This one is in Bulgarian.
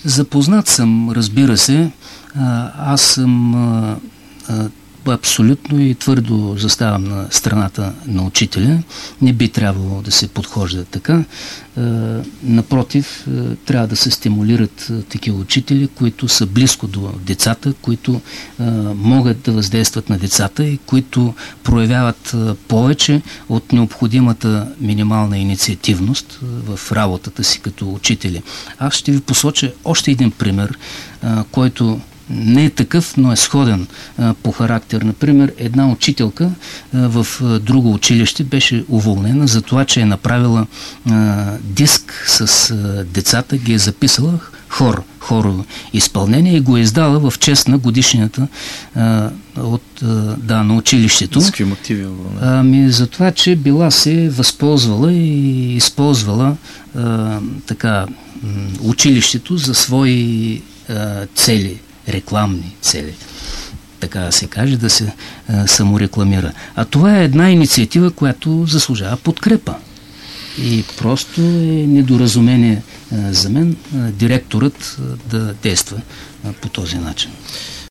Запознат съм, разбира се. Аз съм абсолютно и твърдо заставам на страната на учителя. Не би трябвало да се подхожда така. Напротив, трябва да се стимулират такива учители, които са близко до децата, които могат да въздействат на децата и които проявяват повече от необходимата минимална инициативност в работата си като учители. Аз ще ви посоча още един пример, който не е такъв, но е сходен по характер. Например, една учителка в друго училище беше уволнена за това, че е направила диск с децата, ги е записала хорово изпълнение и го е издала в чест на годишнията на училището. С какви мотиви? За това, че била се възползвала и използвала училището за свои цели, рекламни цели, така да се каже, да се саморекламира. А това е една инициатива, която заслужава подкрепа. И просто е недоразумение за мен директорът да действа по този начин.